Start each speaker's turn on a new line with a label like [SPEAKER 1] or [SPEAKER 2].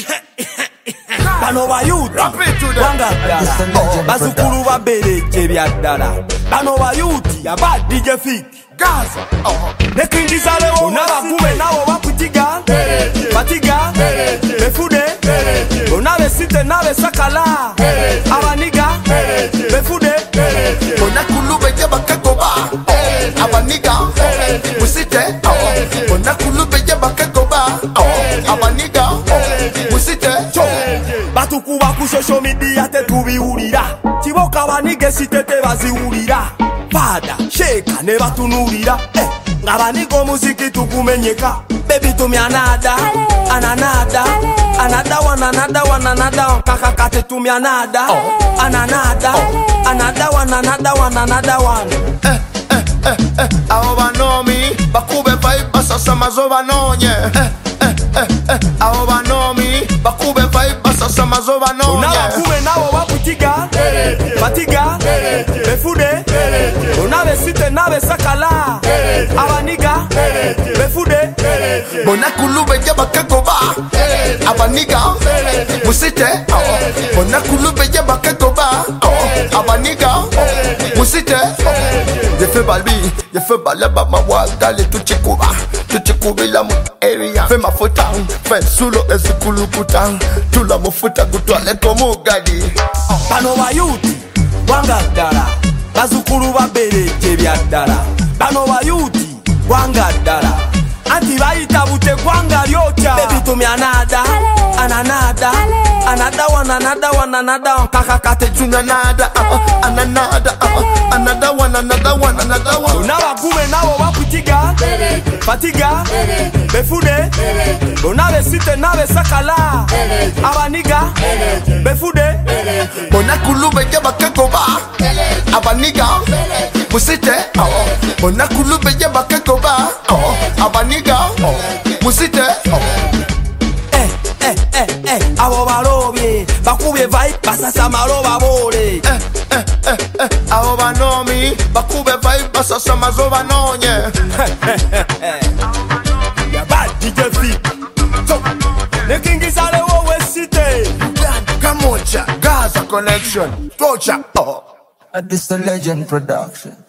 [SPEAKER 1] Bano bayuti wangaddala bazukulu babereje byaddala. Bano bayuti aba DJ Fik Gaza ne King Zalewo n'abakume nabo bakutiga batiga befude onabe site nabe sakala abaniga befude
[SPEAKER 2] onakulube jabakagoba abaniga musite onakulube jabakagoba abaniga musite
[SPEAKER 1] batukuba ku social media tetubiwulira kiboka abanige sitete baziwulira fada sheka ne batunulira ngabaniga omuziki tukumenyeka baby tumya anada ananada anada one kakakate tumya anada ananada anada one
[SPEAKER 2] aho banomi bakube vibe basasa mazoba nonye aho banomi bakube vibe basasa mazoba nonye
[SPEAKER 1] unabakume nabo bakutiga batiga befude unabe site nabe sakala abaniga befude
[SPEAKER 2] bonakulube jabakagoba abaniga musite bonakulube jabakagoba abaniga musite yefe balbi yefe balaba mawagale tuchikubila mu area fe mafuta fe sulo ezikulukuta tula mufuta kutwale komugadi.
[SPEAKER 1] Bano bayuti wangaddala bazukulu babereje byaddala. Bano bayuti wangaddala anti bayita bute kwanga lyocha baby tumya anada ananada anada one kakakate
[SPEAKER 2] tumya anada another one
[SPEAKER 1] unabakume nabo bakutiga batiga befude onabe site nabe sakala abaniga befude
[SPEAKER 2] bonakulube jabakagoba abaniga musite bonakulube jabakagoba abaniga musite
[SPEAKER 1] abo balobye bakubye vibe basasa maroba bole
[SPEAKER 2] abo banomi bakube vibe basasa mazoba nonye
[SPEAKER 1] ya bad DJ Fik ne King Zalewo Wesite
[SPEAKER 2] Kamocha Gaza connection Tocha
[SPEAKER 3] This a legend production.